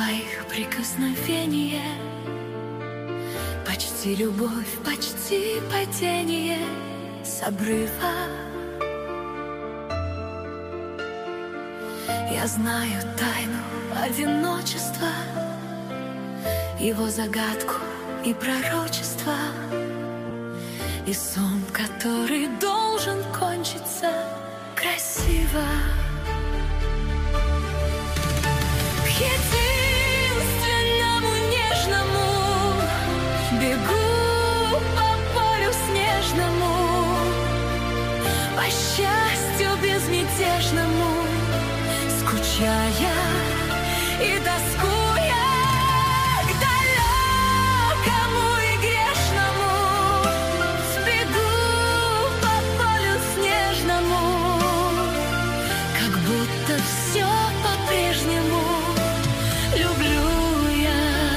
твоих прикосновения, почти любовь, почти падение с обрыва. Я знаю тайну одиночества, его загадку и пророчество, и сон, который должен кончиться красиво. К единственному нежному бегу по полю снежному, по счастью безмятежному, скучая и тоскуя, к далекому и грешному сбегу по полю снежному, как будто все по-прежнему люблю я.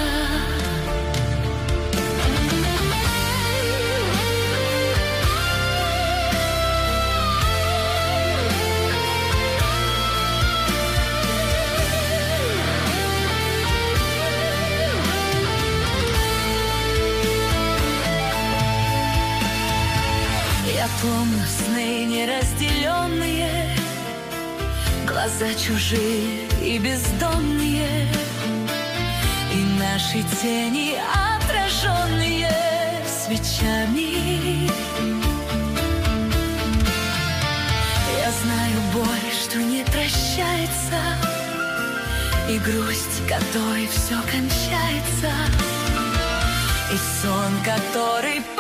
Я помню сны неразделенные, глаза чужие и бездонные, и наши тени, отраженные свечами. Я знаю боль, что не прощается, и грусть, которой все кончается, и сон, который